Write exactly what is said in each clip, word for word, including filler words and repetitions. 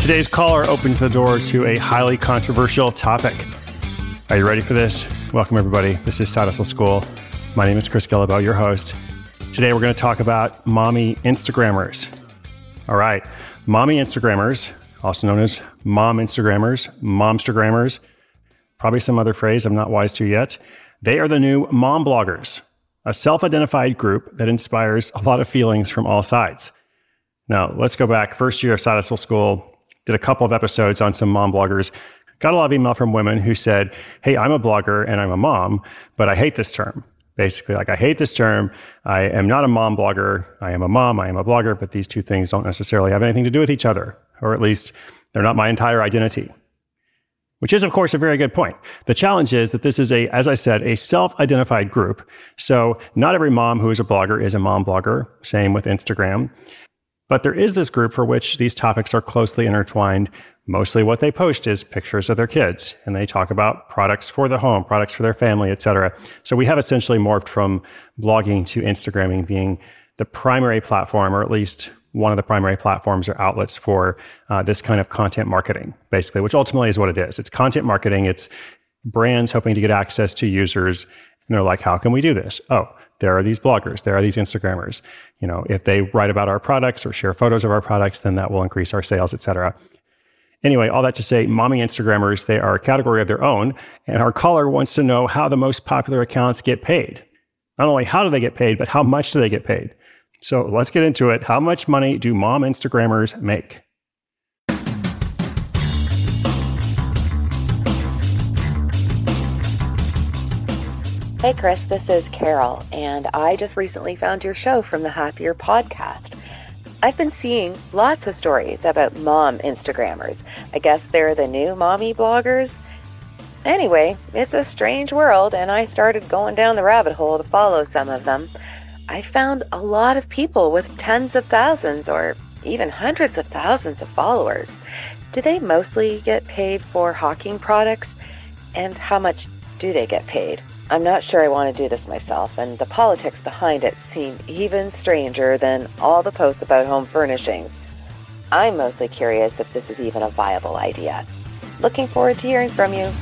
Today's caller opens the door to a highly controversial topic. Are you ready for this? Welcome, everybody. This is Side Hustle School. My name is Chris Guillebeau, your host. Today, we're going to talk about mommy Instagrammers. All right. Mommy Instagrammers, also known as mom Instagrammers, momstagrammers, probably some other phrase I'm not wise to yet. They are the new mom bloggers, a self-identified group that inspires a lot of feelings from all sides. Now, let's go back. First year of Side Hustle School, did a couple of episodes on some mom bloggers. Got a lot of email from women who said, hey, I'm a blogger and I'm a mom, but I hate this term. Basically, like, I hate this term. I am not a mom blogger. I am a mom. I am a blogger, but these two things don't necessarily have anything to do with each other, or at least they're not my entire identity. Which is, of course, a very good point. The challenge is that this is a, as I said, a self-identified group. So not every mom who is a blogger is a mom blogger. Same with Instagram. But there is this group for which these topics are closely intertwined. Mostly what they post is pictures of their kids, and they talk about products for the home, products for their family, et cetera. So we have essentially morphed from blogging to Instagramming being the primary platform, or at least one of the primary platforms or outlets for uh, this kind of content marketing, basically, which ultimately is what it is. It's content marketing. It's brands hoping to get access to users, and they're like, how can we do this? Oh, there are these bloggers, there are these Instagrammers. You know, if they write about our products or share photos of our products, then that will increase our sales, et cetera. Anyway, all that to say, mommy Instagrammers, they are a category of their own. And our caller wants to know how the most popular accounts get paid. Not only how do they get paid, but how much do they get paid? So let's get into it. How much money do mom Instagrammers make? Hey Chris, this is Carol, and I just recently found your show from the Happier podcast. I've been seeing lots of stories about mom Instagrammers. I guess they're the new mommy bloggers. Anyway, it's a strange world, and I started going down the rabbit hole to follow some of them. I found a lot of people with tens of thousands or even hundreds of thousands of followers. Do they mostly get paid for hawking products? And how much do they get paid? I'm not sure I want to do this myself, and the politics behind it seem even stranger than all the posts about home furnishings. I'm mostly curious if this is even a viable idea. Looking forward to hearing from you.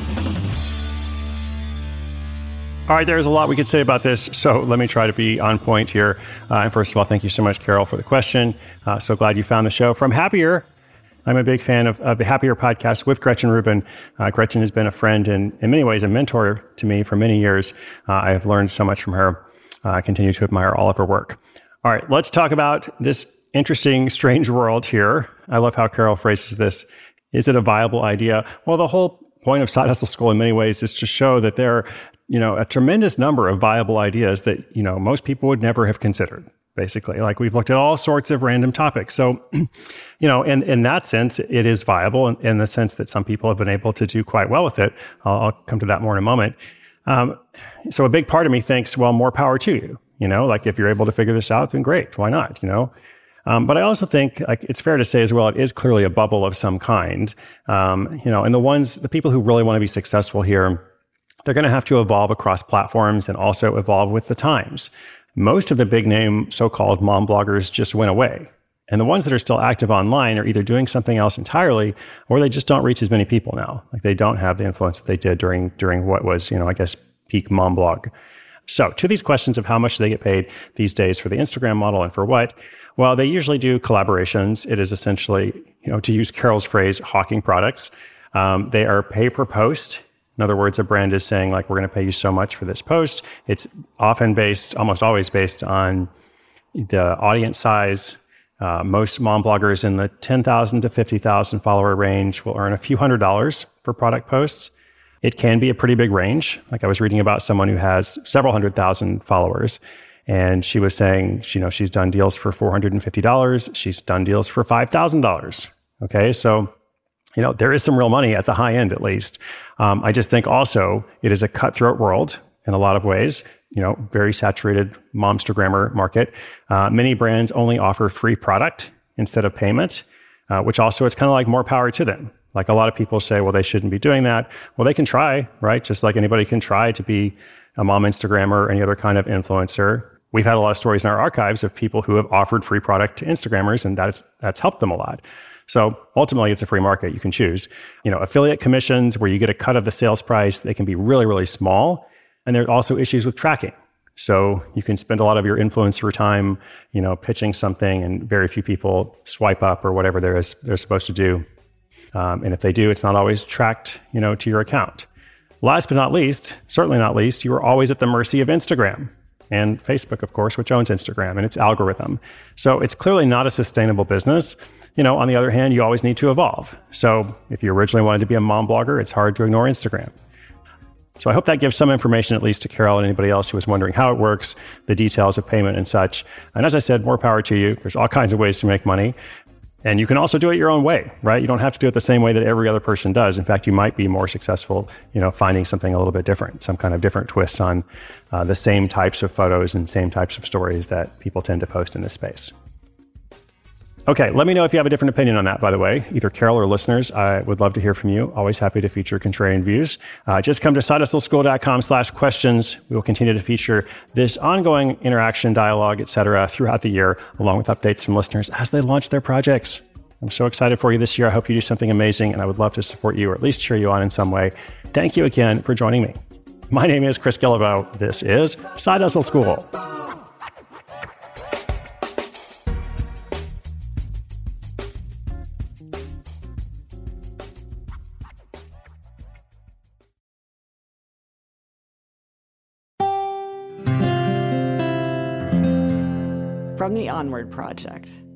All right, there's a lot we could say about this, so let me try to be on point here. Uh, and first of all, thank you so much, Carol, for the question. Uh, so glad you found the show. From Happier, I'm a big fan of, of the Happier podcast with Gretchen Rubin. Uh, Gretchen has been a friend and, in many ways, a mentor to me for many years. Uh, I have learned so much from her. Uh, I continue to admire all of her work. All right, let's talk about this interesting, strange world here. I love how Carol phrases this. Is it a viable idea? Well, the whole point of Side Hustle School in many ways is to show that there are, you know, a tremendous number of viable ideas that, you know, most people would never have considered. Basically, like, we've looked at all sorts of random topics. So, you know, in, in that sense, it is viable in, in the sense that some people have been able to do quite well with it. I'll, I'll come to that more in a moment. Um, so a big part of me thinks, well, more power to you. You know, like, if you're able to figure this out, then great. Why not? You know, um, but I also think, like, it's fair to say as well, it is clearly a bubble of some kind. Um, you know, and the ones, the people who really want to be successful here, they're going to have to evolve across platforms and also evolve with the times. Most of the big name so-called mom bloggers just went away. And the ones that are still active online are either doing something else entirely, or they just don't reach as many people now. Like, they don't have the influence that they did during, during what was, you know, I guess, peak mom blog. So to these questions of how much they get paid these days for the Instagram model and for what, well, they usually do collaborations. It is essentially, you know, to use Carol's phrase, hawking products. Um, they are pay per post. In other words, a brand is saying, like, we're going to pay you so much for this post. It's often based, almost always based on the audience size. Uh, most mom bloggers in the ten thousand to fifty thousand follower range will earn a few hundred dollars for product posts. It can be a pretty big range. Like, I was reading about someone who has several hundred thousand followers, and she was saying, you know, she's done deals for four hundred fifty dollars. She's done deals for five thousand dollars. Okay, so, you know, there is some real money at the high end, at least. Um, I just think also it is a cutthroat world in a lot of ways. You know, very saturated momstagrammer market. Uh, many brands only offer free product instead of payment, uh, which also, it's kind of like more power to them. Like, a lot of people say, well, they shouldn't be doing that. Well, they can try, right? Just like anybody can try to be a mom Instagrammer or any other kind of influencer. We've had a lot of stories in our archives of people who have offered free product to Instagrammers, and that's, that's helped them a lot. So ultimately, it's a free market. You can choose. You know, affiliate commissions where you get a cut of the sales price, they can be really, really small. And there are also issues with tracking. So you can spend a lot of your influencer time, you know, pitching something, and very few people swipe up or whatever they're, they're supposed to do. Um, and if they do, it's not always tracked, you know, to your account. Last but not least, certainly not least, you are always at the mercy of Instagram and Facebook, of course, which owns Instagram and its algorithm. So it's clearly not a sustainable business. You know, on the other hand, you always need to evolve. So if you originally wanted to be a mom blogger, it's hard to ignore Instagram. So I hope that gives some information, at least to Carol and anybody else who was wondering how it works, the details of payment and such. And as I said, more power to you. There's all kinds of ways to make money. And you can also do it your own way, right? You don't have to do it the same way that every other person does. In fact, you might be more successful, you know, finding something a little bit different, some kind of different twist on uh, the same types of photos and same types of stories that people tend to post in this space. Okay, let me know if you have a different opinion on that, by the way. Either Carol or listeners, I would love to hear from you. Always happy to feature contrarian views. Uh, just come to sidehustleschool.com slash questions. We will continue to feature this ongoing interaction, dialogue, et cetera, throughout the year, along with updates from listeners as they launch their projects. I'm so excited for you this year. I hope you do something amazing, and I would love to support you or at least cheer you on in some way. Thank you again for joining me. My name is Chris Guillebeau. This is Side Hustle School. From the Onward Project.